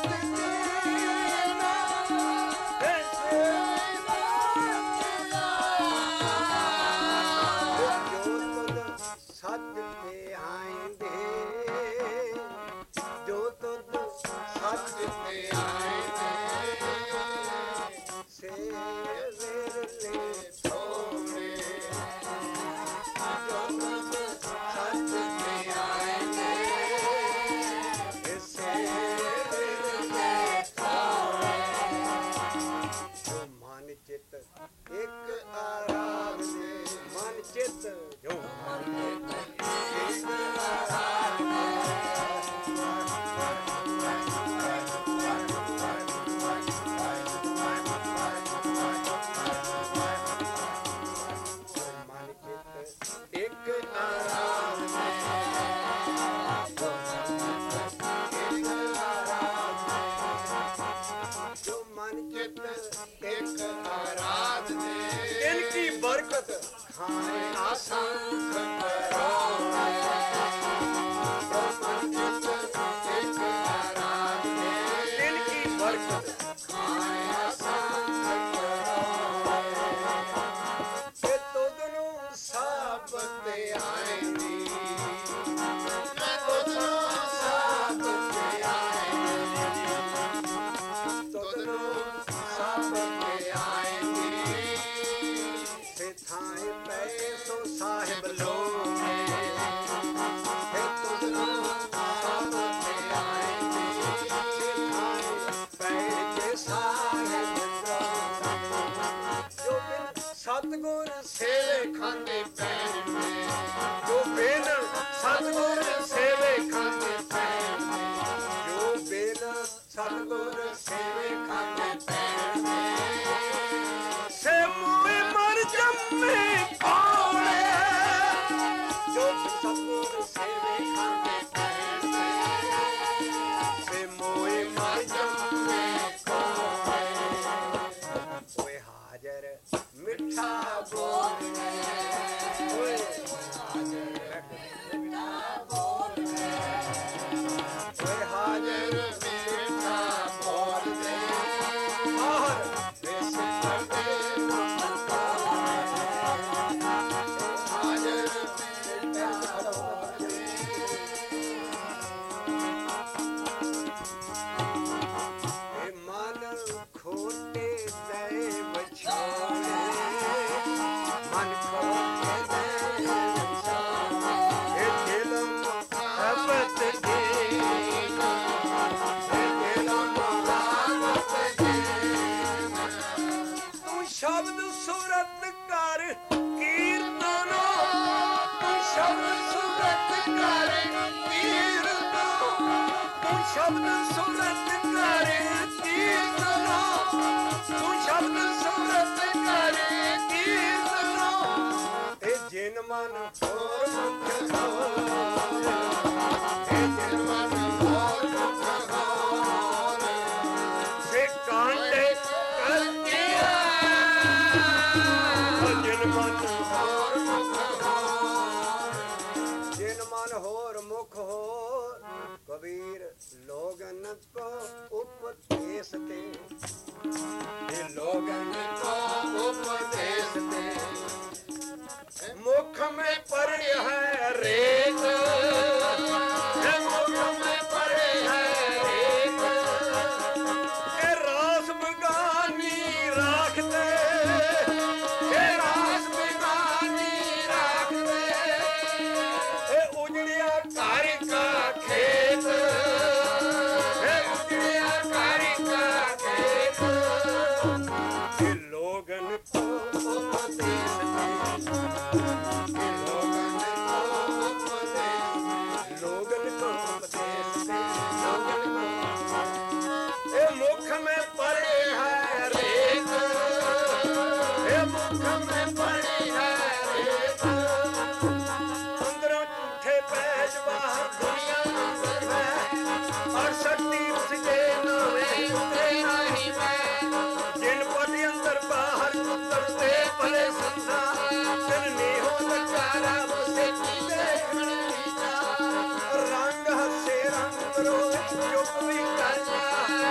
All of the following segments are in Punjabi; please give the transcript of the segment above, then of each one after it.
ਰੰਗ ਹੱਸੇ ਰੰਗ ਰੋ ਚੁੱਪ ਵੀ ਕਰ ਜਾ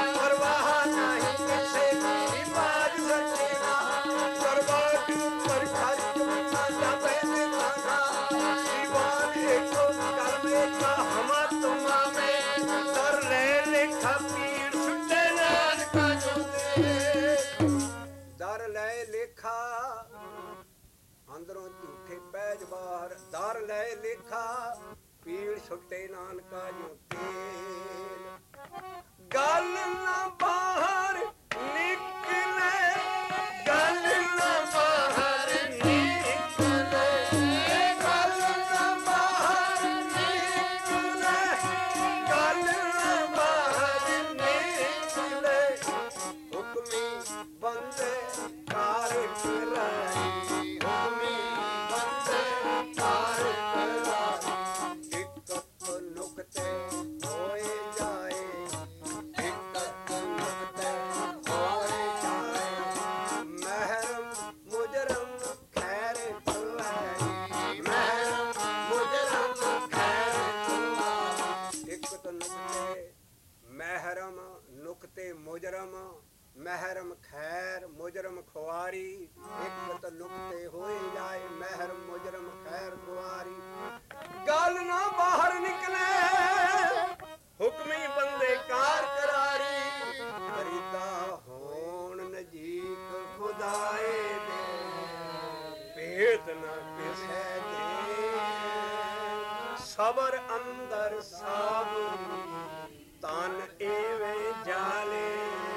ਲੇਖਾ ਪੀੜ ਛੁੱਟੇ ਨਾਨਕਾ ਜੋ ਤੇਲ ਗੱਲ ਨਾ ਬਾਹਰ ਨਿਕਲੇ ਗੱਲ ਨਾ ਬਾਹਰ ਨਿਕਲੇ ਗੱਲ ਨਾ ਬਾਹਰ ਨਿਕਲੇ ਗੱਲ ਨਾ ਬਾਹਰ ਨਿਕਲੇ ਹੁਕਮੀ ਬੰਦੇ ਕਾਰ ਕਰਾਈ ਹੁਕਮੀ ਬੰਦੇ ਕਾਰ ਕਰਾਈ ਇੱਕ ਨੁਕਤੇ ਹੋਏ ਜਾਏ ਇੱਕ ਨੁਕਤੇ ਹੋਏ ਜਾਏ ਮਹਿਰਮ ਮੁਜਰਮ ਖੈਰ ਚਲਾਈ ਮਹਿਰਮ ਮੁਜਰਮ ਖੈਰ ਚਲਾਈ ਇੱਕ ਨੁਕਤੇ ਮਹਿਰਮ ਨੁਕਤੇ ਮੁਜਰਮ ਮਹਿਰਮ ਖੈਰ ਮੁਜਰਮ ਖੁਆਰੀ ਇੱਕ ਤਲੁਕਤੇ ਹੋਏ ਜਾਏ ਮਹਿਰਮ ਮੁਜਰਮ ਖੈਰ ਖੁਆਰੀ ਗੱਲ ਨਾ ਬਾਹਰ ਨਿਕਲੇ ਹੁਕਮੀ ਬੰਦੇ ਕਾਰ ਕਰਾਰੀ ਫਰੀਦਾ ਹੋਣ ਨਜੀਕ ਖੁਦਾਏ ਦੇ ਭੇਦ ਨਾ ਕਿਸੇ ਦੇ ਸਬਰ ਅੰਦਰ ਸਾਬਰੀ ਤਨ ਏਵੇਂ ਜਾਲੇ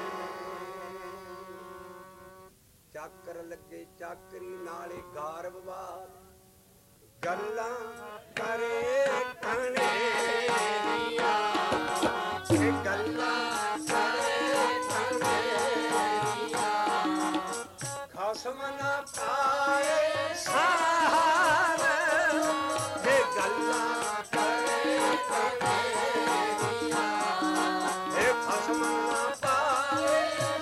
ਚਾਕਰ ਲੱਗੇ ਚਾਕਰੀ ਨਾਲੇ ਗਾਰ ਵਿਵਾਦ ਗੱਲਾਂ ਕਰੇ ਕਣੇ ਦੀਆਂ ਇਹ ਗੱਲਾਂ ਕਰੇ ਕਣੇ ਦੀਆਂ ਖਸਮ ਨਾ ਪਾਏ ਸਾਰ ਇਹ ਗੱਲਾਂ ਕਰੇ ਕਣੇ ਦੀਆਂ ਇਹ ਖਸਮ ਨਾ ਪਾਏ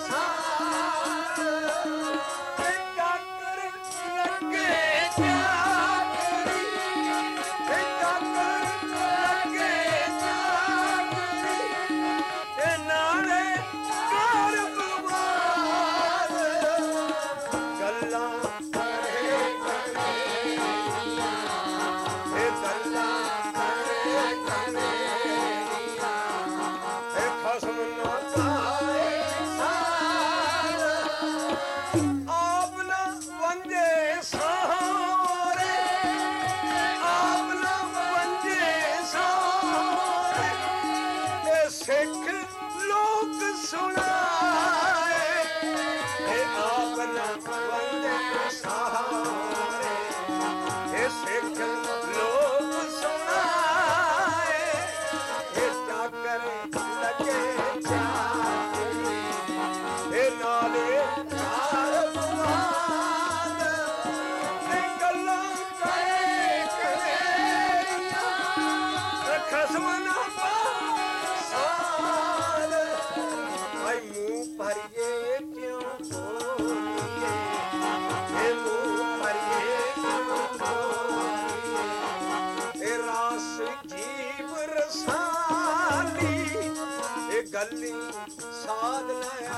ਗੱਲੀ ਸਾਧ ਲਿਆ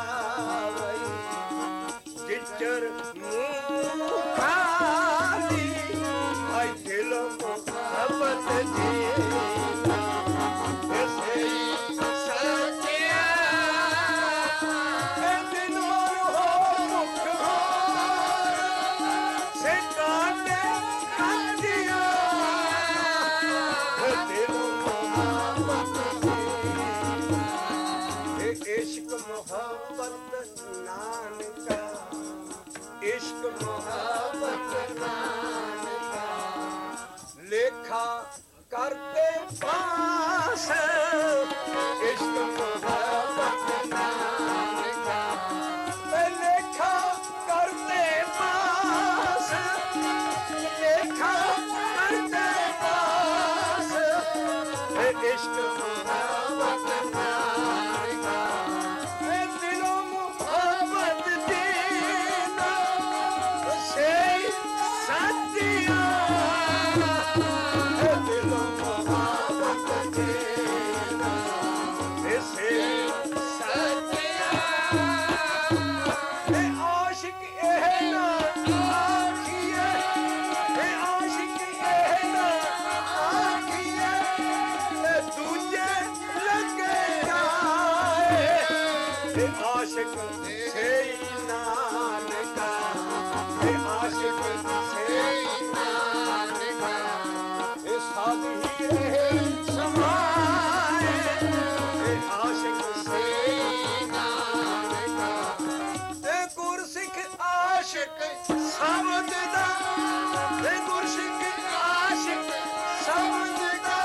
ਵਈ ਜਿੱਚਰ ਮੂੰਹ ਖਾਲੀ ਆਈ ਦਿਲ ਮੁਹੱਬਤ ਜੀ ਇਸੇ ਸੱਚਿਆ ਇਹ ਦਿਨ ਮਰ ਹੋ ਮੁਖ ਹੋ ਸੇ ਕਾਟੇ ਖਾਂਦੀਆਂ ਦਿਲ इश्क मोहब्बत नानका इश्क मोहब्बत नानका लेखा करते पास इश्क मोहब्बत नानका लेखा करते पास लेखा करते पास इश्क मोहब्बत नानका आशिक से नानका आशिक से नानका ਸਮਝਦਾ ਤੇ ਗੁਰਸਿੱਖ ਆਸ਼ਿਕ ਸਮਝਦਾ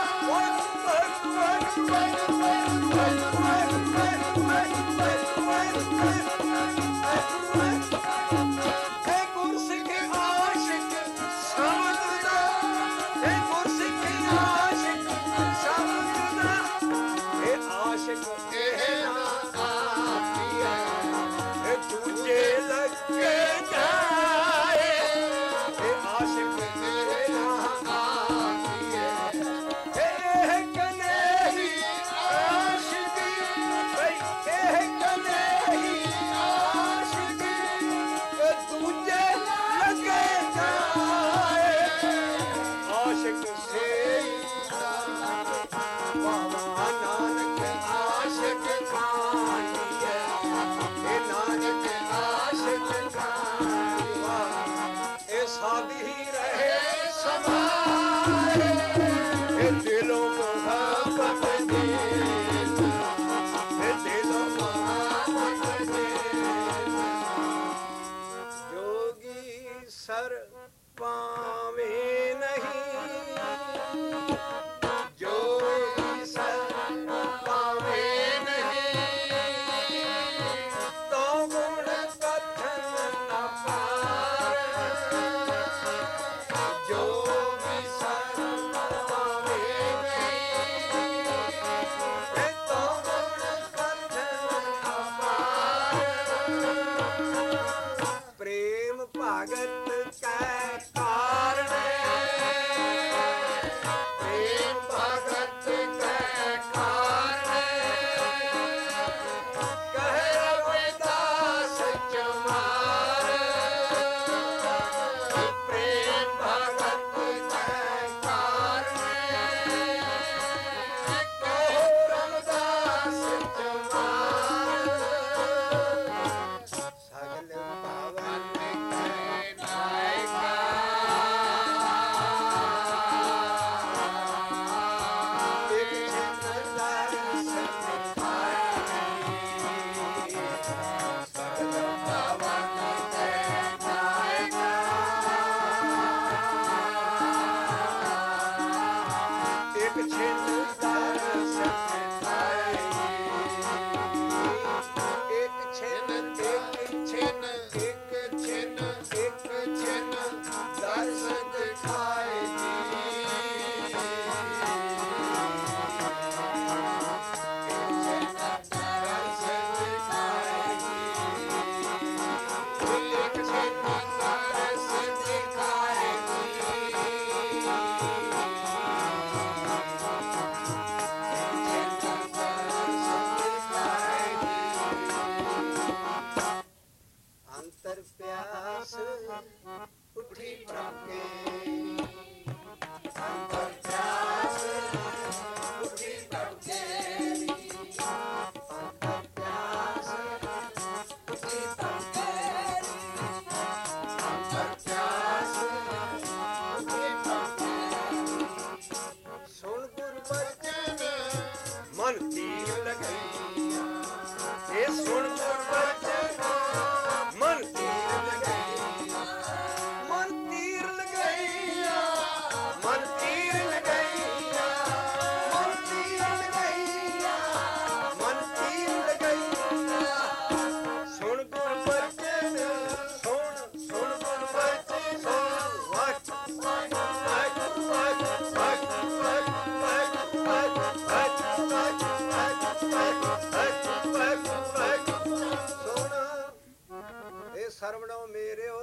ਸਰਵਣੋ ਮੇਰਿਓ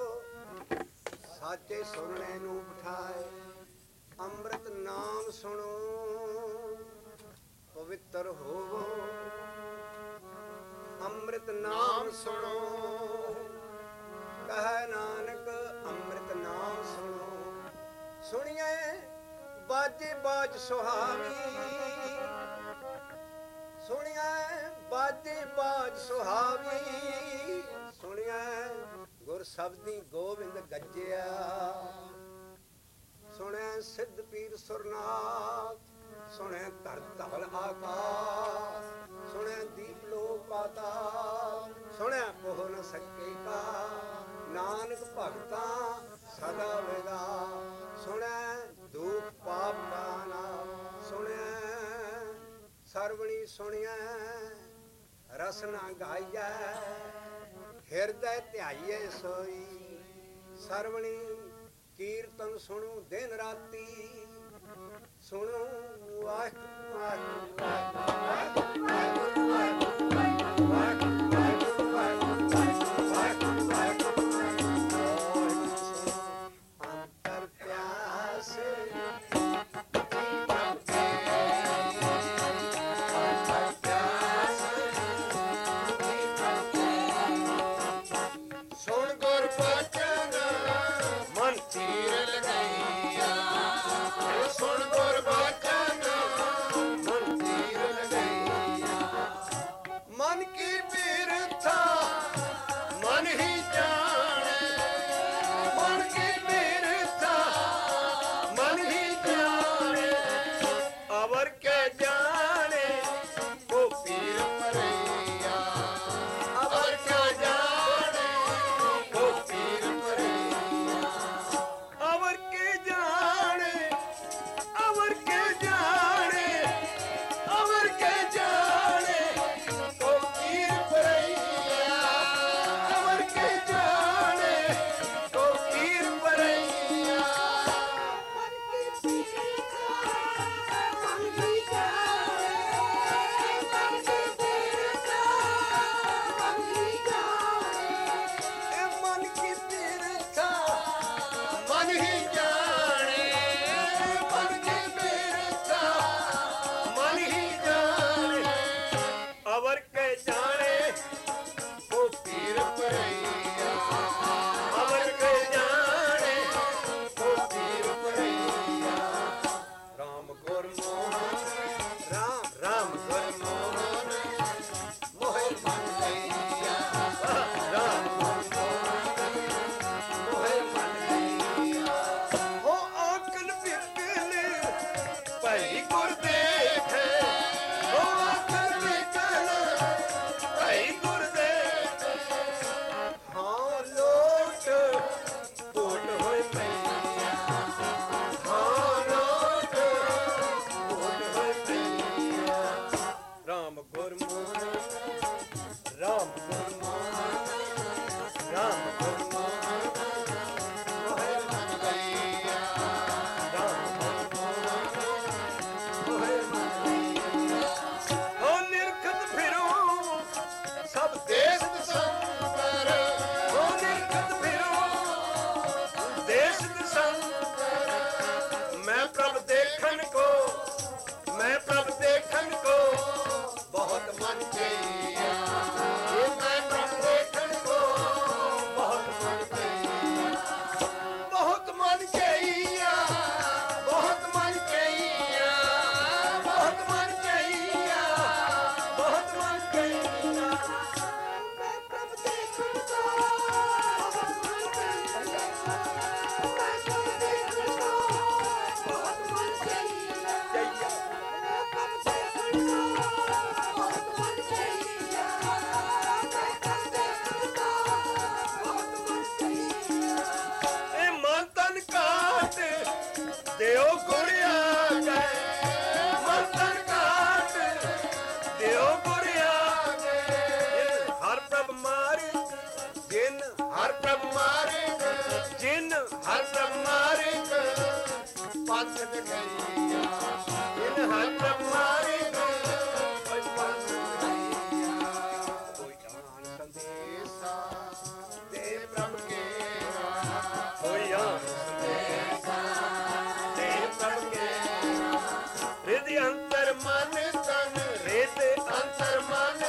ਸਾਚੇ ਸੁਣਨੇ ਨੂੰ ਬਿਠਾਏ, ਅੰਮ੍ਰਿਤ ਨਾਮ ਸੁਣੋ ਪਵਿੱਤਰ ਹੋਵੋ। ਅੰਮ੍ਰਿਤ ਨਾਮ ਸੁਣੋ ਕਹੈ ਨਾਨਕ, ਅੰਮ੍ਰਿਤ ਨਾਮ ਸੁਣੋ। ਸੁਣੀਏ ਬਾਜੇ ਬਾਜ ਸੁਹਾਵੀ, ਸੁਣੀਏ ਬਾਜੇ ਬਾਜ ਸੁਹਾਵੀ। ਸੁਣਿਆ ਗੁਰ ਸ਼ਬਦੀ ਗੋਬਿੰਦ ਗੱਜਿਆ, ਸੁਣਿਆ ਸਿੱਧ ਪੀਰ ਸੁਰਨਾਥ, ਸੁਣਿਆ ਧਰ ਧਵਲ ਆਕਾਸ਼, ਸੁਣਿਆ ਦੀਪ ਲੋਕ ਪਾਤਾਲ, ਸੁਣਿਆ ਕੋਹ ਨ ਸਕੇ ਕਾ। ਨਾਨਕ ਭਗਤਾਂ ਸੁਣਿਆ ਰਸ ਨਾ ਗਾਈਐ ਹਿਰਦੈ ਧਿਆਈਏ ਸੋਈ ਸਰਵਣੀ ਕੀਰਤਨ ਸੁਣੂ ਦਿਨ ਰਾਤੀ ਸੁਣੂ ਵਾਹਿਗੁਰੂ ਵਾਹਿਗੁਰੂ ਵਾਹਿਗੁਰੂ ਵਾਹਿਗੁਰੂ ਵਾਹਿਗੁਰੂ ਵਾਹਿਗੁਰੂ ਵਾਹਿਗੁਰੂ ਅੰਤਰ ਪਿਆਸ ਸੁਣ ਗੁਰ ਬਚਨ ਮਨ ਤੀਰ ਲਗਾਈਆ ਸੁਣ ਗੁਰ ਬਚਨ ਮਨ ਤੀਰ ਲਗਾਈਆ ਮਨ ਕੀ ਬਿਰਥਾ ਮਨ ਹੀ ਜਾਣੇ ਮਨ ਕੀ ਬਿਰਥਾ ਮਨ ਹੀ ਜਾਣੇ ਅਵਰ ਕੇ ਜਾਣੇ ਕੋ ਪੀਰ ਪਰਈਆ ਅਵਰ ਕੇ ਜਾਣੇ ਕੋ ਪੀਰ ਪਰਈਆ ਅਵਰ ਕੇ ਜਾਣੇ ਅਵਰ ਕੇ ਜਾਣੇ ਅਵਰ ਕੇ ਜਾਣੇ ਕੋ ਪੀਰ ਪਰਈਆ ਅਵਰ ਕੇ ਜਾਣੇ ਕੋ ਪੀਰ ਪਰਈਆ ਮਨ ਕੀ ਬਿਰਥਾ ਮਨ ਹੀ ਜਾਣੇ ਮਨ ਕੀ ਬਿਰਥਾ ਮਨ ਹੀ ਜਾਣੇ ਮਨ ਕੀ ਬਿਰਥਾ ਮਨ ਹੀ ਜਾਣੇ ਮਨ ਕੀ ਬਿਰਥਾ ਮਨ ਹੀ ਜਾਣੇ ਅਵਰ ਕੇ ਜਾਣੇ ਕੋ ਪੀਰ ਪਰਈਆ ਅਵਰ ਕੇ ਜਾਣੇ ਕੋ ਪੀਰ ਪਰਈਆ ਰਾਮ ਗੁਰ ਮੋਹਨ ਰਾਮ ਰਾਮ ਗੁਰ ਮੋਹਨ ਮੋਹਿ ਮਨ ਲਈਆ ਰਾਮ ਗੁਰ ਮੋਹਨ ਮੋਹਿ ਮਨ ਲਈਆ ਹੋ ਆਕਲ ਵਿਕਲ ਭਾਈ ਗੁਰ ਦੇਖੇ ਹੋ ਆਕਲ ਵਿਕਲ ਭਾਈ ਗੁਰ ਦੇਖੇ ਹਾਂ ਲੋਟ ਕੋਟ ਹੋਏ ਪਈਆ ਹਾਂ ਲੋਟ ਕੋਟ ਹੋਏ ਪਈਆ ਰਾਮ ਗੁਰ ਮੋਹਨ ਰਾਮ ਗੁਰ ਮੋਹਨ ਰਾਮ ਗੁਰ ਮੋਹਨ ਮੋਹਿ ਮਨ ਲਈਆ ਰਾਮ ਗੁਰ ਮੋਹਨ ਮੋਹਿ ਮਨ ਲਈਆ ਹੋ ਨਿਰਖਤ ਫਿਰੋ ਸਭ ਦੇਸ ਦਸੰਬਰ ਹੋ ਨਿਰਖਤ ਫਿਰੋ ਦੇਸ ਦਸੰਬਰ ਮੈਂ ਪ੍ਰਭ ਦੇਖਣ ਕੋ ਮੈਂ ਪ੍ਰਭ ਦੇਖਣ ਕੋ ਬਹੁਤ ਮਨ ਚਈਆ ਮੈਂ ਪ੍ਰਭ ਦੇਖਣ ਕੋ ਬਹੁਤ ਮਨ ਚਈਆ ਬਹੁਤ ਮਨ ਚਈਆ ਬਹੁਤ ਮਨ ਚਈਆ ਬਹੁਤ ਮਨ ਚਈਆ ਬਹੁਤ ਮਨ ਚਈਆ ਮੈਂ ਪ੍ਰਭ ਦੇਖਣ ਕੋ ਬਹੁਤ ਮਨ ਚਈਆ ਮੈਂ ਪ੍ਰਭ ਦੇਖਣ ਕੋ ਬਹੁਤ ਮਨ ਚਈਆ ਮੈਂ ਪ੍ਰਭ ਦੇਖਣ ਕੋ ਬਹੁਤ ਮਨ ਚਈਆ ਮੈਂ ਪ੍ਰਭ ਦੇਖਣ ਕੋ ਬਹੁਤ ਮਨ ਚਈਆ ਇਹ ਮਨ ਤਨ ਕਾਟ ਦਿਓ ਗੁਣ ਆ ਗਏ ਮਨ ਤਨ ਕਾਟ ਦਿਓ ਗੁਣ ਆ ਗਏ ਹਰ ਪ੍ਰਭ ਮਾਰੇ ਜਿਨ ਹਰ ਪ੍ਰਭ ਮਾਰੇ ਜਿਨ ਹਰ ਪ੍ਰਭ ਮਾਰੇ ਪੰਥ ਗਈਆ ਜਿਨ ਹਰ ਪ੍ਰਭ ਮਾਰੇ ਕੋਈ ਪੰਥ ਗਈਆ ਕੋਈ ਆਨ ਸੰਦੇਸ਼ਾ ਦੇ ਪ੍ਰਭ ਕੇਰਾ ਕੋਈ ਆਨ ਸੰਦੇਸ਼ਾ ਦੇ ਪ੍ਰਭ ਕੇਰਾ ਰਿਦ ਅੰਤਰ ਮਨ ਤਨ ਰਿਦ ਅੰਤਰ ਮਨ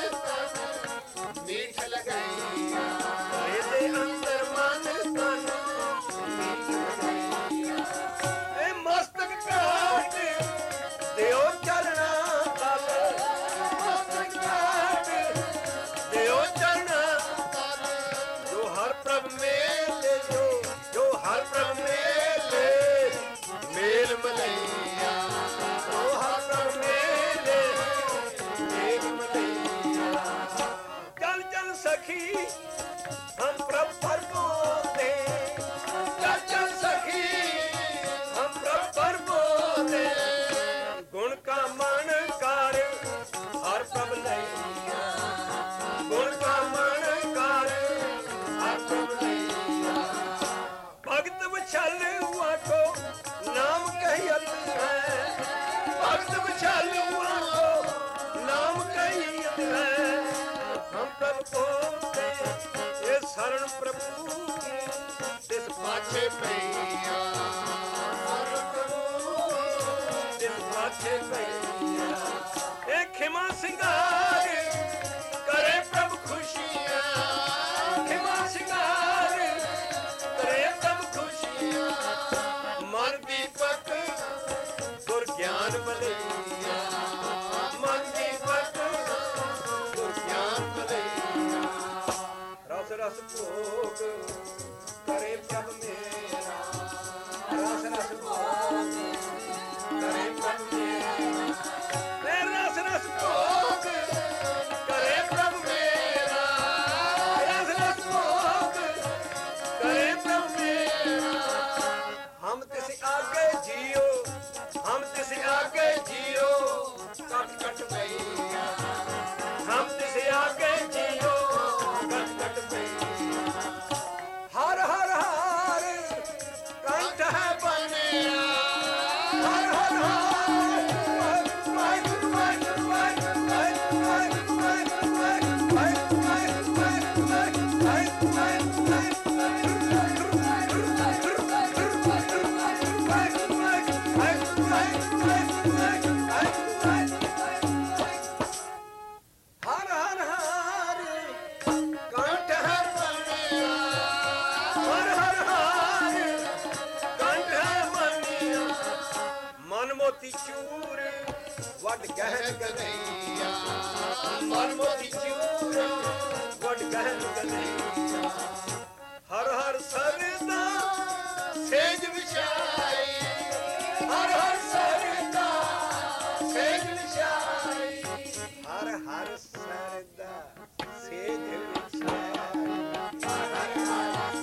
ਤਨ ਮੀਠ ਲਗਈਆ ਰਿਦ ਅੰਤਰ ਮਨ ਤਨ ਮੀਠ ਲਗਈਆ ਇਹ ਮਸਤਕ ਕਾਟ ਦਿਓ ਚਰਣਾ ਤਲ ਮਸਤਕ ਕਾਟ ਦਿਓ ਚਰਣਾ ਤਲ ਜੋ ਹਰ ਪ੍ਰਭ ਮੇਲੇ ਜੋ ਹਰ ਪ੍ਰਭ ਮੇਲੇ ਮੇਲ ਮਲਈਆ ਜੋ ਹਰ ਪ੍ਰਭ ਮੇਲੇ ਮੇਲ ਮਲਈਆ ਚਲ ਚਲ ਸਖੀ ਹਮ ਪ੍ਰਭ ਪਰਮੋਦੇ ਚਲ ਚਲ ਸਖੀ ਹਮ ਪ੍ਰਭ ਪਰਮੋਦੇ ਗੁਣ ਕਾ ਮਨ ਕਰ पोते ये शरण प्रभु तिस पाछे पैया शरण प्रभु तिस पाछे पैया ये खिमा सिंगार करे प्रभु खुशियाँ खिमा सिंगार करे प्रभु खुशियाँ मन दीपक गुर ज्ञान बलैया मन दीपक गुर ज्ञान बलैया रस रस भोग करे प्रभु मेरा रस रस भोग करे प्रभु मेरा रस रस भोग करे प्रभु मेरा रस रस भोग करे प्रभु मेरा हम तिस आगे जियो हम तिस आगे जियो कट कट पैया हम तिस आगे जियो कट कट पैया हर हर हर कंठ है बनिया हर हर हर वाहिगुरु वाहिगुरु वाहिगुरु वाहिगुरु वाहिगुरु हर हर हर कंठ है बनिया हर हर हर कंठ है बनिया मन मोती चूर वड गहन गनैया मन मोती चूर वड गहन गनैया हर हर सरदा सेज विछाई हर हर सरदा सेज विछाई हर हर सरदा सेज विछाई हर हर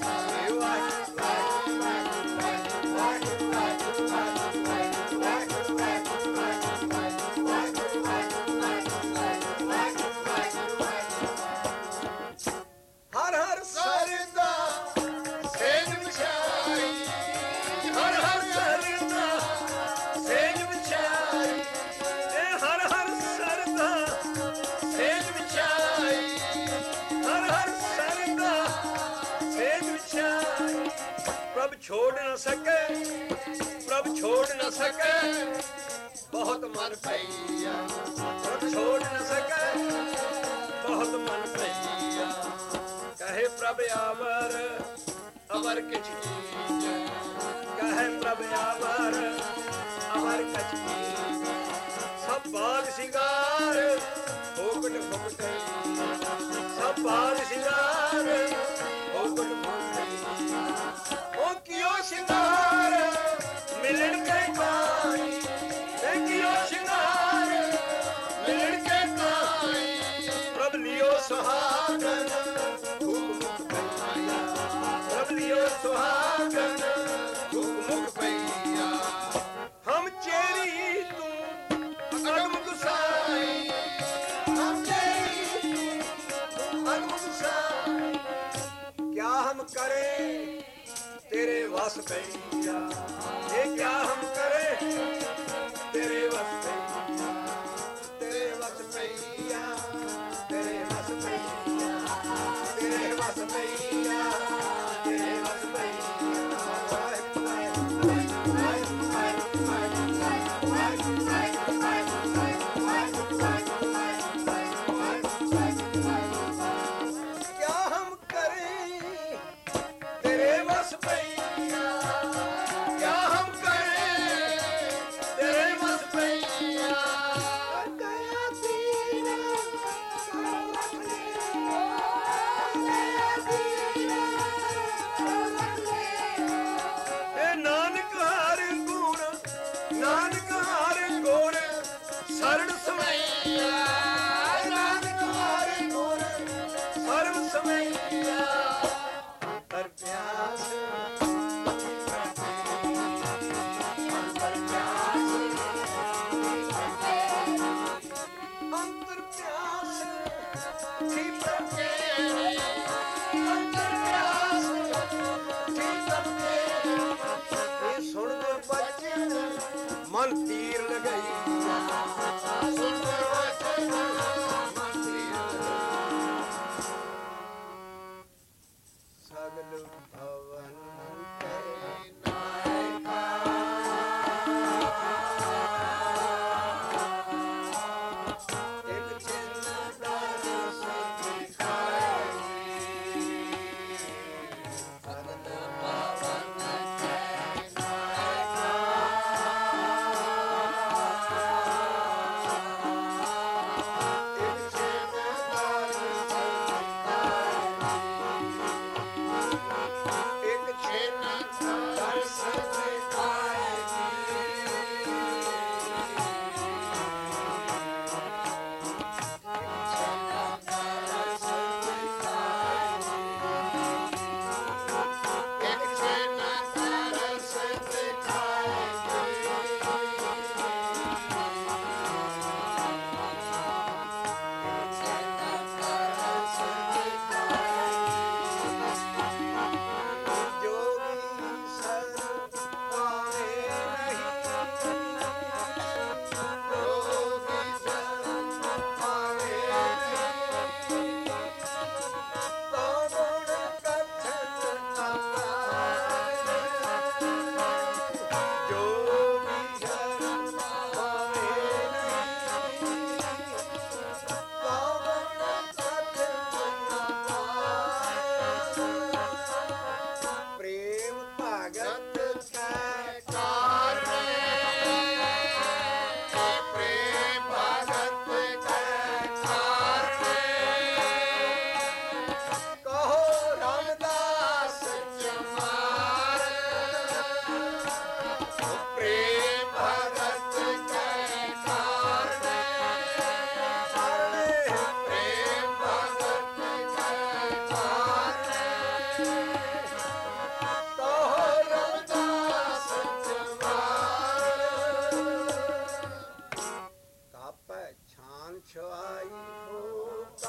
हर हर सरदा सेज विछाई हर हर सरदा सेज विछाई हर हर सरदा सेज विछाई हर हर सरदा सेज विछाई प्रभ छोड़ न सके प्रभ छोड़ न सके बहुत मन पैया प्रभ छोड़ न सके बहुत मन पैया कहे प्रभ आवर अवर किछ कीज कहे प्रभ आवर अवर किछ कीज सब बाग सिंगार होकट फुकटे सब बाग सिंगार होकट फुकटे ओ कियो सिंगार मिलन के काई कियो सिंगार मिलन के काई प्रभ लियो सुहागन सुहागन भूख मुख पैया हम चेरी तू अगम गुसाई हम चेरी तू अगम गुसाई क्या हम करें तेरे वस पैया ये क्या हम करें तेरे वस पैया तेरे वस पैया तेरे वस पैया तेरे वस पैया मन तीर लगाई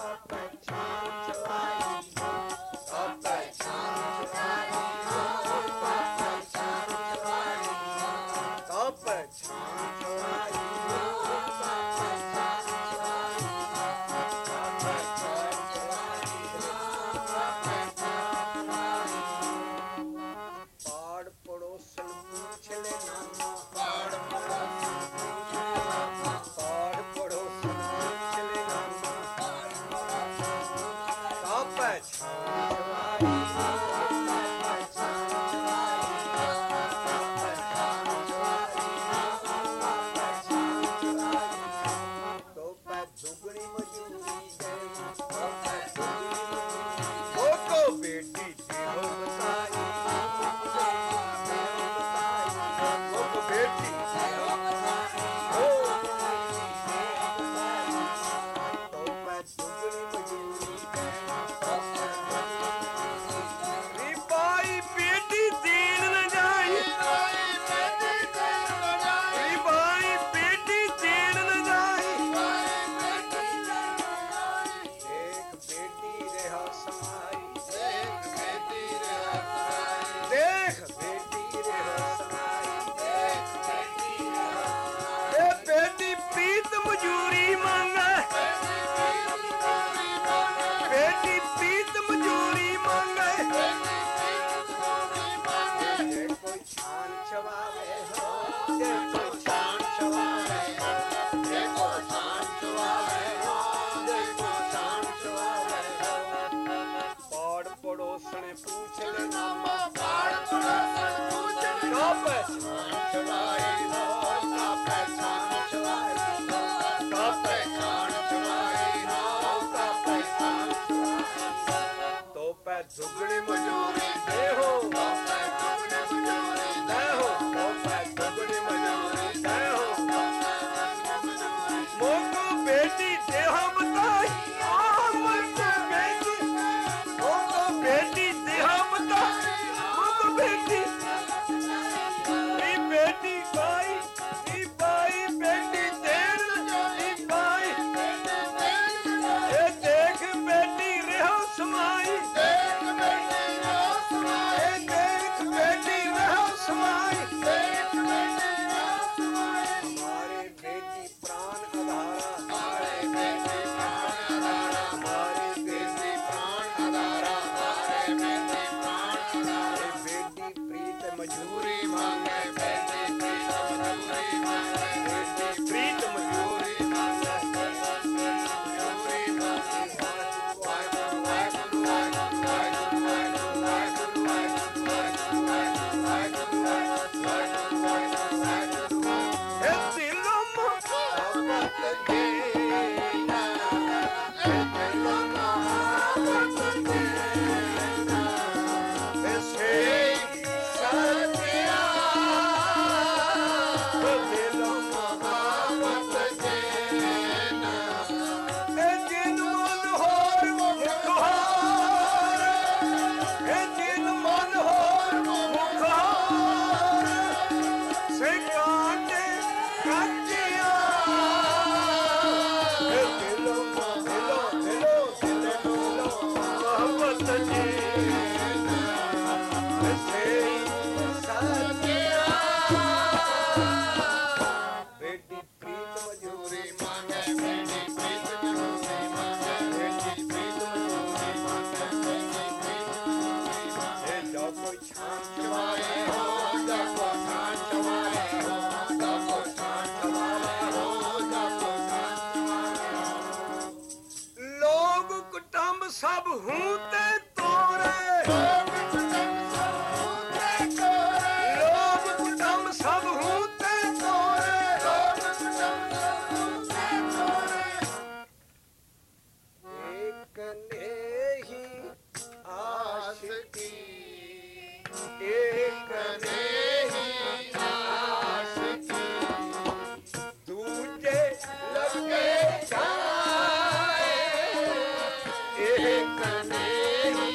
एक ने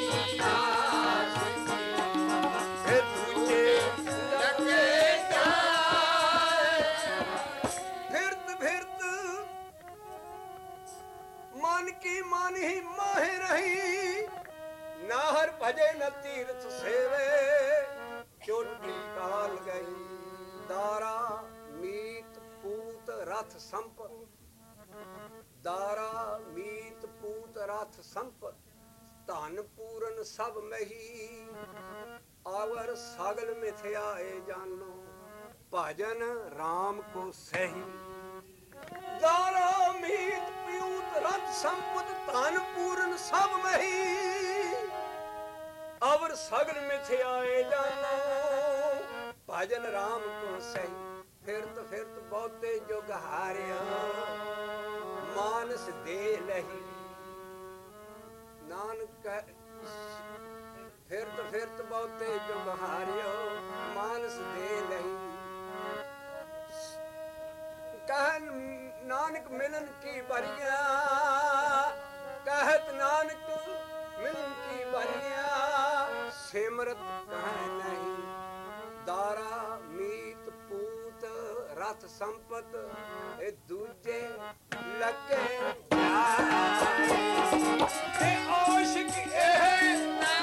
ਨਹੀਂ ਮਾਹਿ ਰਹੀ, ਨਾ ਹਰ ਭਜੇ ਨ ਤੀਰਥ ਸੇਵੇ, ਚੋਟੀ ਕਾਲ ਗਈ। ਦਾਰਾ ਮੀਤ ਪੂਤ ਰਥ ਸੰਪਤ, ਦਾਰਾ ਮੀਤ ਪੂਤ ਰਥ ਸੰਪਤ, ਧਨ ਪੂਰਨ ਸਭ ਮਹੀ। ਆਵਰ ਸਗਲ ਮਿਥਿਆਏ ਜਾਨੋ, ਭਜਨ ਰਾਮ ਕੋ ਸਹੀ। ਦਾਰਾ ਮੀਤ ਪੂਤ ਰਥ ਸੰਪਤ, ਧਨ ਪੂਰਨ ਸਭ ਮਹੀ। ਆਵਰ ਸਗਲ ਮਿਥਿਆਏ ਜਾਨੋ, ਭਜਨ ਰਾਮ ਕੋ ਸਹੀ। ਫਿਰਤ ਫਿਰਤ ਬਹੁਤੇ ਜੁਗ ਹਾਰਿਆ, ਮਾਨਸ ਦੇ ਲਹੀ। ਨਾਨਕ ਫਿਰਤ ਫਿਰਤ ਬਹੁਤੇ ਜੁਗ ਹਾਰਿਓ, ਮਾਨਸ ਦੇ ਲਹੀ। ਕਹਿ ਨਾਨਕ ਮਿਲਨ ਕੀ ਬਰੀਆ, ਕਹਿਤ ਨਾਨਕ ਮਿਲਨ ਕੀ ਬਰੀਆ। ਸਿਮਰਤ ਕਹਿ ਨਹੀਂ, ਦਾਰਾ ਮੀਤ ਪੂਤ ਰਥ ਸੰਪਤ, ਇਹ ਦੂਜੇ ਲੱਗੇ ਤੇ ਆਸ਼ਿਕ ਇਹ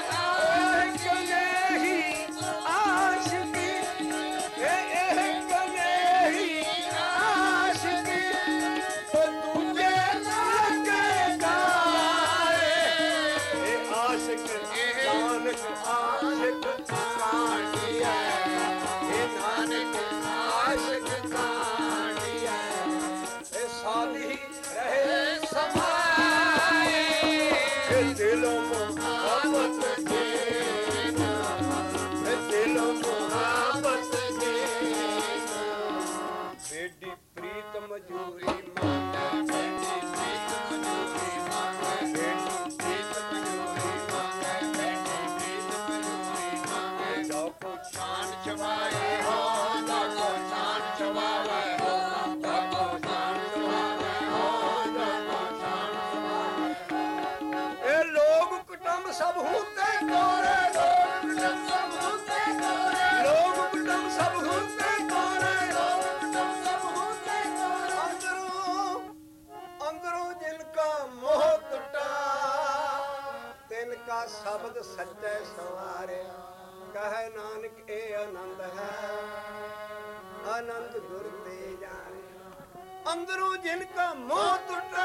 ਕਨੇਹੀ, ਆਸ਼ਿਕ ਇਹ ਕਨੇਹੀ, ਆਸ਼ਿਕ ਤੇ ਦੂਜੇ ਲੱਗੇ ਗਾਏ। ਇਹ ਆਸ਼ਿਕ ਨਾਨਕ ਆਸ਼ਿਕ ਕਾਂਡੀਆ, ਇਹ ਨਾਨਕ ਆਸ਼ਿਕ ਕਾਂਡੀਆ। ਇਹ ਸਾਧੀ ਰਹੇ ਸਮਾਏ, ਇਹ ਦਿਲੋਂ ਮੁਹੱਬਤ ਦੇਨਾ, ਇਹ ਦਿਲੋਂ ਮੁਹੱਬਤ ਦੇਨਾ। ਬੇਡੀ ਪ੍ਰੀਤ ਮਜੂਰੀ ਮੰਗੇ, ਬੇਡੀ ਪ੍ਰੀਤ ਮਜੂਰੀ ਮੰਗੇ, ਬੇਡੀ ਪ੍ਰੀਤ ਮਜੂਰੀ ਮੰਗੇ, ਬੇਡੀ ਪ੍ਰੀਤ ਮਜੂਰੀ ਮੰਗੇ। ਜੋ ਕੋ ਛਾਨ ਚਵਾਏ ਹੋ, ਜੋ ਕੋ ਛਾਨ ਚਵਾਵੇ ਹੋ, ਜੋ ਕੋ ਛਾਨ ਚਵਾਵੇ ਹੋ, ਜੋ ਕੋ ਛਾਨ ਚਵਾਵੇ। ਇਹ ਲੋਕ ਕੁਟੁੰਬ ਸਭ ਹੁੰਦੇ ਕੋਰੇ, ਲੋਕ ਕੁਟੁੰਬ ਸਭ ਹੁੰਦੇ ਕੋਰੇ, ਲੋਕ ਕੁਟੁੰਬ ਸਭ ਹੁੰਦੇ ਕੋਰੇ, ਲੋਕ ਕੁਟੁੰਬ ਸਭ ਹੁੰਦੇ ਕੋਰੇ। ਅੰਦਰੋਂ ਅੰਦਰੋਂ ਜਿਨ ਕਾ ਮੋਹ ਟੁੱਟਾ, ਤਿਨ ਕਾ ਸ਼ਬਦ ਸੱਚੇ ਸਵਾਰਿਆ। ਕਹੈ ਨਾਨਕ ਇਹ ਆਨੰਦ ਹੈ, ਆਨੰਦ ਗੁਰ ਤੇ ਜਾਣਿਆ। ਅੰਦਰੋਂ ਜਿਨ ਕਾ ਮੋਹ ਟੁੱਟਾ,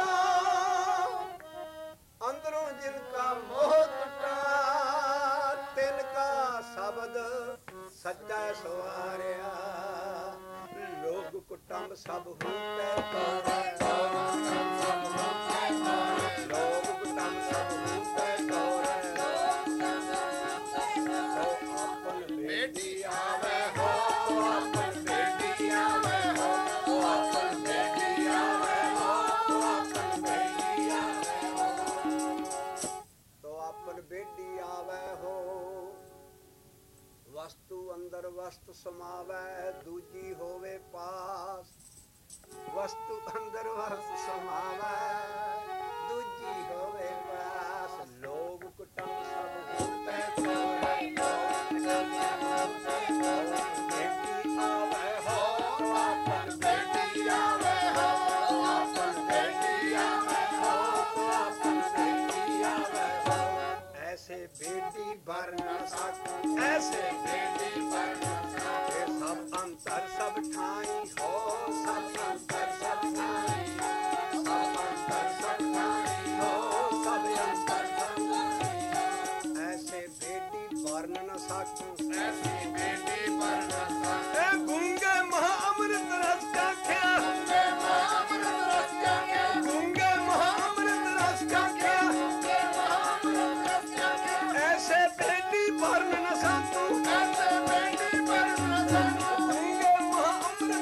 ਅੰਦਰੋਂ ਜਿਨ ਕਾ ਮੋਹ ਟੁੱਟਾ, ਤਿਨ ਕਾ ਸ਼ਬਦ ਸੱਚਾ ਸਵਾਰਿਆ। ਲੋਕ ਕੁਟੁੰਬ ਸਭ ਹੁੰਦੇ ਕੋਰੇ, ਲੋਕ ਕੁਟੁੰਬ ਸਭ ਹੁੰਦੇ ਕੋਰੇ, ਲੋਕ ਕੁਟੁੰਬ ਸਭ ਹੁੰਦੇ ਕੋਰੇ। ਸੋ ਆਪਨ ਬੇਟੀ ਆਵੇ ਹੋ, ਆਪਨ ਬੇਟੀ ਆਵੇ ਹੋ, ਆਪਨ ਬੇਟੀ ਆਵੇ ਹੋ, ਆਪਨ ਬੇਟੀ ਆਵੇ ਹੋ। ਤੋ ਆਪਨ ਬੇਟੀ ਆਵੇ ਹੋ, ਵਸਤੂ ਅੰਦਰ ਵਸਤ ਸਮਾਵੇ, ਦੂਜੀ ਹੋਵੇ ਪਾਸ। ਵਸਤੂ ਅੰਦਰ ਵਸਤ ਸਮਾਵੇ, ਦੂਜੀ ਹੋਵੇ ਪਾਸ। ਲੋਕ ਕੁਟੁੰਬ ਸਭ ਹੁੰਦੇ ਕੋਰੇ, ਲੋਕ ਕੁਟੁੰਬ ਸਭ ਹੁੰਦੇ ਕੋਰੇ। ਬੇਟੀ ਆਵੇ ਹੋ, ਆਪਨ ਬੇਟੀ ਆਵੇ ਹੋ, ਆਪਨ ਬੇਟੀ ਆਵੇ ਹੋ, ਆਪਨ ਬੇਟੀ ਆਵੇ ਹੋ। ਐਸੇ ਬੇਟੀ ਭਰ ਨਾ ਸਕੂੰ, ਐਸੇ ਬੇਟੀ ਭਰ ਨਾ ਸਕੂੰ। ਸਭ ਅੰਤਰ ਸਭ ਠਾਈ ਹੋ, ਸਭ ਅੰਤਰ ਸਭ ਠਾਈ, ਸਭ ਅੰਤਰ ਸਭ ਠਾਈ ਹੋ, ਸਭ ਅੰਤਰ ਸਭ ਠਾਈ। ਐਸੇ ਬੇਟੀ ਵਰਨ ਨ ਸਕੂੰ, ਐਸੀ ਬੇਟੀ ਵਰਨ ਨ ਸਕੂੰ। ਇਹ ਗੂੰਗੇ ਮਹਾ ਅੰਮ੍ਰਿਤ ਰਸ ਚਾਖਿਆ, ਗੂੰਗੇ ਮਹਾ ਅੰਮ੍ਰਿਤ ਰਸ ਚਾਖਿਆ, ਗੂੰਗੇ ਮਹਾ ਅੰਮ੍ਰਿਤ ਰਸ ਚਾਖਿਆ, ਗੂੰਗੇ ਮਹਾ ਅੰਮ੍ਰਿਤ ਰਸ ਚਾਖਿਆ। ਐਸੇ ਬੇਟੀ ਵਰਨ ਨ ਸਕੂੰ, ਐਸੇ ਬੇਟੀ ਵਰਨ ਨ ਸਕੂੰ। ਗੂੰਗੇ ਮਹਾ ਅੰਮ੍ਰਿਤ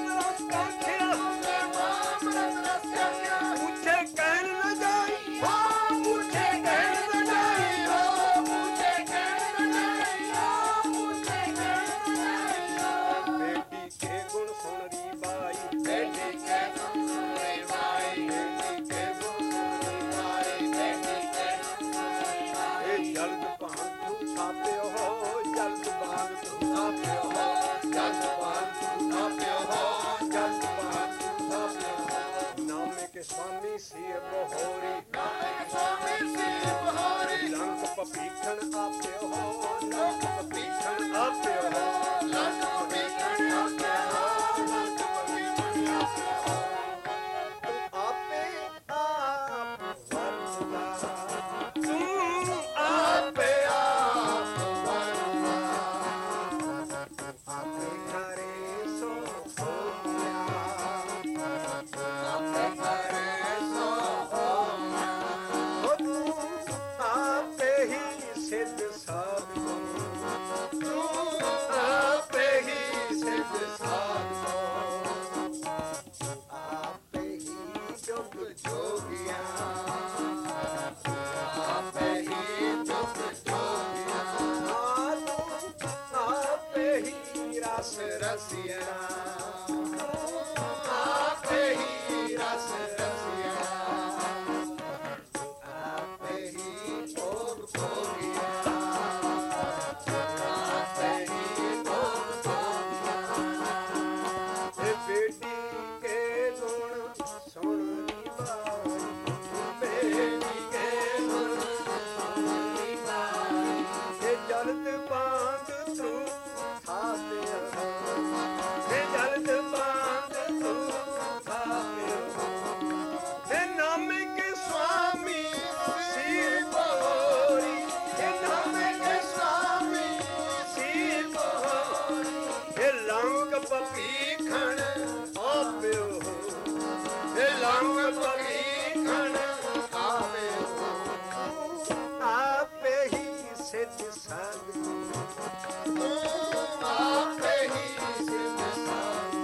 ਸਿੱਧ ਸਾਧ ਤੂੰ ਆਪੇ ਹੀ ਸਿੱਧ ਸਾਧ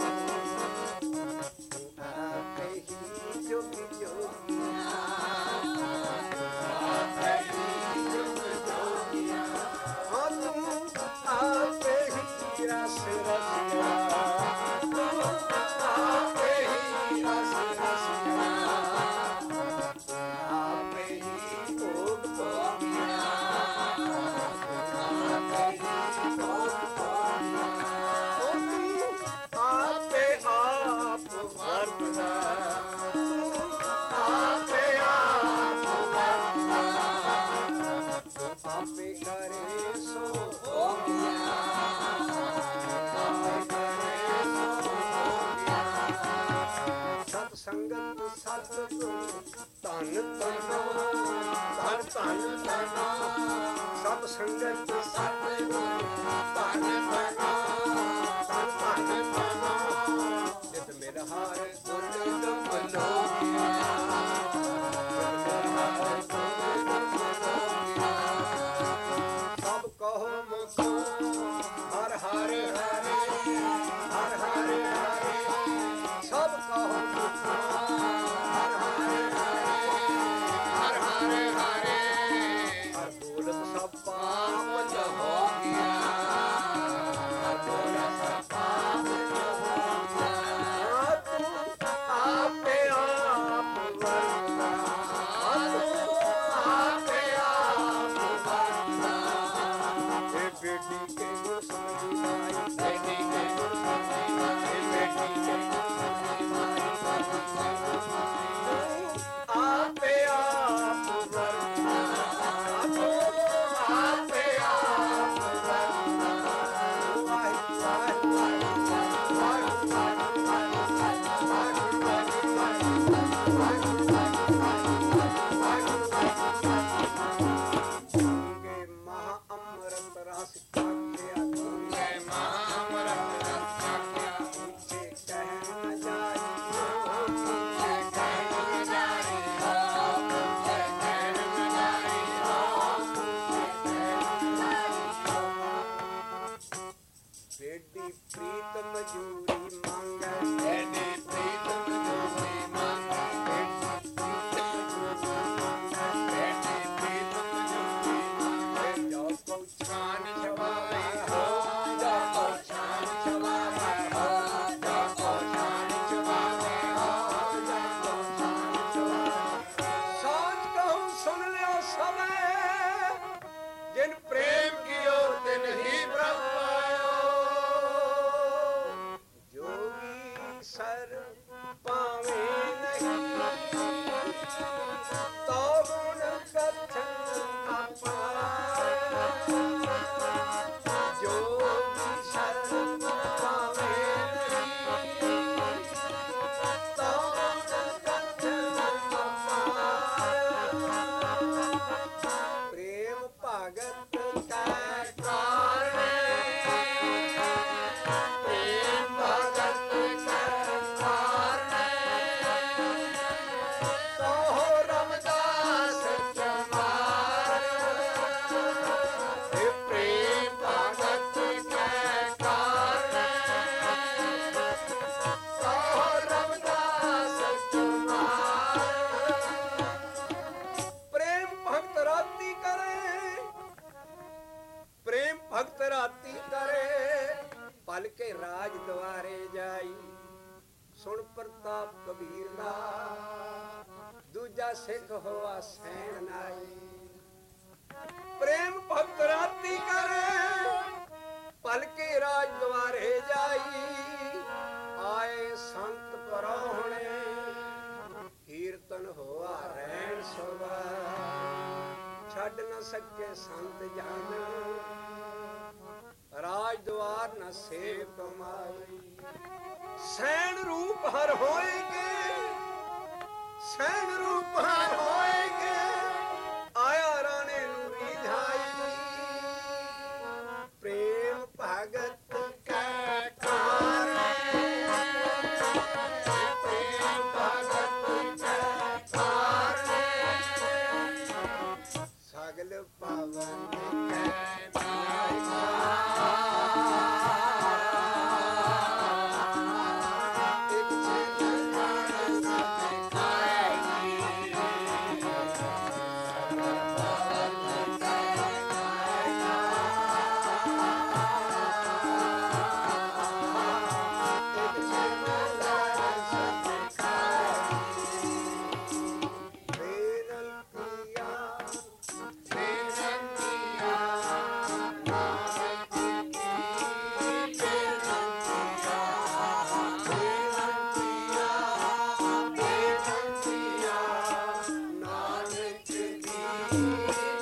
ਆਪੇ ਹੀ ਜੋਗੀ ਜੋਗੀਆਂ ਆਪੇ ਹੀ ਜੁਗ ਜੋਗੀਆਂ ਹਾਂ ਤੂੰ ਆਪੇ ਹੀ ਰਸ ਰਸਿਆ ਆਪੇ ਹੀ ਰਸ ਰਸਿਆ ਆਪੇ ਹੀ ਭੋਗ ਭੋਗਿਆ ਆਪੇ ਹੀ ਭੋਗ ਭੋਗਿਆ ਉਹ ਤੂੰ ਆਪੇ ਆਪ ਵਰਤਦਾ ਆਪੇ ਆਪ ਵਰਤਦਾ ਆਪੇ ਕਰੇ ਸੋ ਭੋਗਿਆ ਆਪੇ ਕਰੇ ਸੋ ਭੋਗਿਆ ਸਤ ਸੰਗਤ ਸਤ ਗੁਰ ਧਨ ਧਨੋ ਧਨ ਧਨ ਧਨੋ ਸਤ ਸੰਗਤ ਸਤਿਗੁਰ ਧੰਨ ਧਨੋ ਧਨ ਧਨ ਧਨੋ ਜਿਤ ਮੇਰਾ ਹਾਰ ਗੁਰ ਦੁਖ ਲੋਗਿਆ ਸਭ ਕਹੋ ਮੁਖ ਹਰ ਹਰ ਹਰੇ ਹਰ ਹਰ ਹਰੇ ਸਭ ਕਹੋ ਮੁਖ ਹਰ ਹਰ ਹਰੇ ਹਰ ਹਰ ਹਰੇ ਹਰ ਬੋਲਤ ਸਭ ਪਾਪ ਪਾਪ ਜੋ ਹੋ ਗਿਆ ਹਰ ਬੋਲਾ ਸਭ ਪਾਪ ਜੋ ਹੋ ਗਿਆ ਤੂੰ ਆਪੇ ਆਪ ਵਰਤਾ ਤੂੰ ਆਪੇ ਆਪ ਵਰਤਾ ਇਹ ਬੇਟੀ ਕੇ ਗੁਰ ਸਮਝੀ ਮਾਈ ਬੇਟੀ ਕੇ ਗੁਰ ਸਮਝੀ ਮਾਈ ਬੇਟੀ ਕੇ ਗੁਰ ਸਮਝੀ ਮਾਈ ਆਪੇ ਆਪ ਵਰਤਾ ਤੂੰ ਆਪੇ ਆਪ ਵਰਤਾ ਵਾਹਿਗੁਰੂ ਕੇ ਮਹਾ ਅੰਮ੍ਰਿਤ ਰਸ ਕਾਕਿਆ ਜੈ ਮਹਾਮਰਤ ਰਸ ਸਾਖਿਆ ਉੱਚੇ ਕਹਿ ਨ ਜਾਈ ਜੈ ਕਹਿਣ ਜਾਰੀ ਹੋ ਜੈ ਕਹਿਣ ਜਾਰੀ ਹੋ ਜੈ ਕਹਿਣ ਜਾਰੀ ਹੋ ਬੇਟੀ ਪ੍ਰੀਤ ਮਜੂਰੀ ਮੰਗੈ ਐਡੀ ਪ੍ਰੀਤਮ ਜੋਗੀ ਮੰਗੈ ਐਡੀ ਪ੍ਰੀਤਮ ਜੋਗੀ ਮੰਗੈ ਜੋ ਕੋ ਛਾਨ ਛਵਾਵੇ ਹੋ ਜਾ ਕੋ ਛਾਨ ਛਵਾਵੇ ਹੋ ਜਾ ਕੋ ਛਾਨ ਛਵਾਵੇ ਹੋ ਜਾ ਕੋ ਛਾਨ ਛਵਾਵੇ ਸਾਚ ਕਹੂੰ ਸੁਣ ਲਿਓ ਸਭੇ ਜਿਨ ਪ੍ਰੇਮ ਪ੍ਰੇਮ ਕੀਓ ਤਿਨ ਹੀ ਪ੍ਰਭ ਪਾਇਓ ਜੋਗੀ ਸਰ ਪਾਵੇ ਨਹੀਂ ਤੋ ਗੁਣ ਕਥਨ ਅਪਾਰ ਜੋਗੀ ਸਰ ਪਾਵੇ ਨਹੀਂ ਤੋ ਗੁਣ ਕਥਨ ਅਪਾਰ ਪ੍ਰੇਮ ਭਗਤ ਕੈ ਕਾਰਣੇ ਪ੍ਰੇਮ ਭਗਤ ਕੈ ਕਾਰਣੇ ਸੋ ਰਮਦਾਸ ਚਮਾਰ ਇਹ ਪ੍ਰੇਮ ਭਗਤ ਕੈ ਕਾਰਣੇ ਸੋ ਰਮਦਾਸ ਚਮਾਰ ਪ੍ਰੇਮ ਭਗਤ ਰਾਤੀ ਕਰੇ ਪ੍ਰੇਮ ਭਗਤ ਰਾਤੀ ਕਰੇ ਪਲ ਕੇ ਰਾਜ ਦੁਆਰੇ ਜਾਈ ਸੁਣ ਪ੍ਰਤਾਪ ਕਬੀਰ ਦਾ ਦੂਜਾ ਸਿੱਖ ਹੋਆ ਸੈਣ ਨਾਈ ਪ੍ਰੇਮ ਭਗਤ ਰਾਤੀ ਕਰੇ ਪਲ ਕੇ ਰਾਜ ਦੁਆਰੇ ਜਾਈ ਆਏ ਸੰਤ ਪਰੋਹਣੇ ਕੀਰਤਨ ਹੋਆ ਰਹਿਣ ਸੁਭਾ ਛੱਡ ਨ ਸਕੇ ਸੰਤ ਜਨ ਰਾਜ ਦੁਆਰ ਨ ਸੇਵ ਕਮਾਈ ਸੈਣ ਰੂਪ ਹਰ ਹੋਏਗੇ ਸੈਣ ਰੂਪ ਹਰ ਹੋਏਗੇ ਆਇਆ ਰਾਣੇ ਨੂੰ ਰਿਝਾਈ ਪ੍ਰੇਮ ਭਗਤ ਕੈ ਕਾਰਣੇ ਪ੍ਰੇਮ ਭਗਤ ਕੈ ਕਾਰਣੇ ਸਗਲ ਪਾਵਨ ਕੈ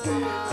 Thank you.